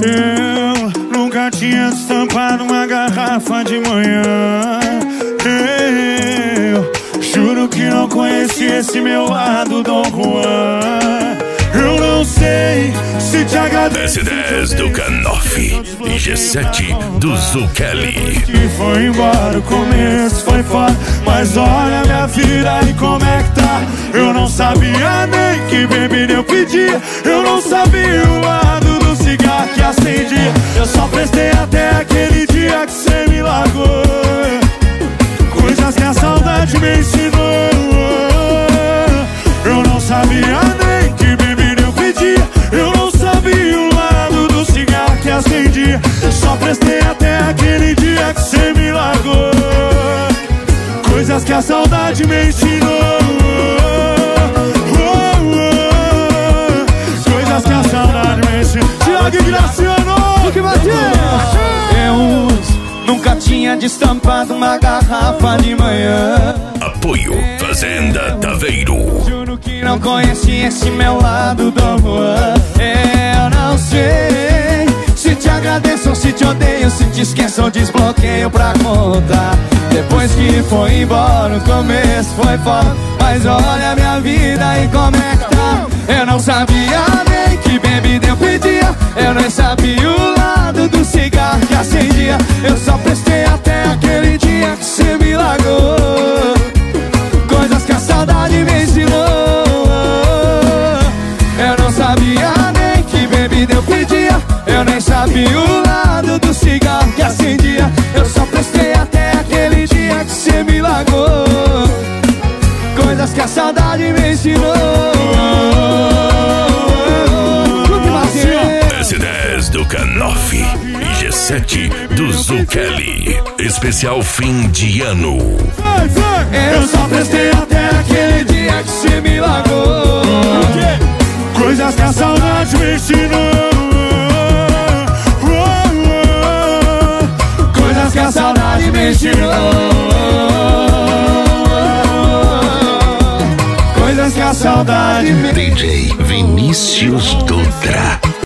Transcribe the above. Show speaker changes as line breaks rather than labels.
Eu nunca tinha destampado uma garrafa de manhã. Eu juro que não conheci esse meu lado, Dom Juan. Eu não sei se te agradeço.
S10 do Canoff e G7 do Zuchelli.
Foi embora, o começo foi foda, mas olha minha vida e como é que tá. Eu não sabia nem que bebida eu pedia. Eu não sabia o lado do cigarro que acendia. Eu só prestei até aquele dia que cê me largou. Coisas que a saudade me ensinou. Eu não sabia nem que bebida eu pedia. Eu não sabia o lado do cigarro que acendia. Eu só prestei até aquele dia que cê me largou. Coisas que a saudade me ensinou. Coisas que a saudade me ensinou. Tiago e Graciano, que bateu. Eu nunca tinha destampado uma garrafa de manhã.
Apoio Fazenda Taveiro.
Juro que não conheci esse meu lado, Dom Juan. Eu não sei se te agradeço ou se te odeio, se te esqueço ou desbloqueio pra contar. Depois que foi embora, o começo foi foda, mas olha minha vida e como é que tá. Eu não sabia nem que bebida eu pedia. Eu nem sabia o lado do cigarro que acendia. Eu só prestei até aquele dia que cê me largou. Coisas que a saudade me ensinou. Eu não sabia nem que bebida eu pedia. Eu nem sabia o lado do cigarro que acendia. Eu só prestei até aquele dia que cê me largou. Coisas que a saudade me ensinou.
S10 do Canoff e G7 do Zuchelli. Especial fim de ano.
Eu só prestei até aquele dia que cê me largou. Coisas que a saudade me ensinou. Coisas que a saudade me ensinou. Coisas que a saudade me...
DJ Vinícius Dutra.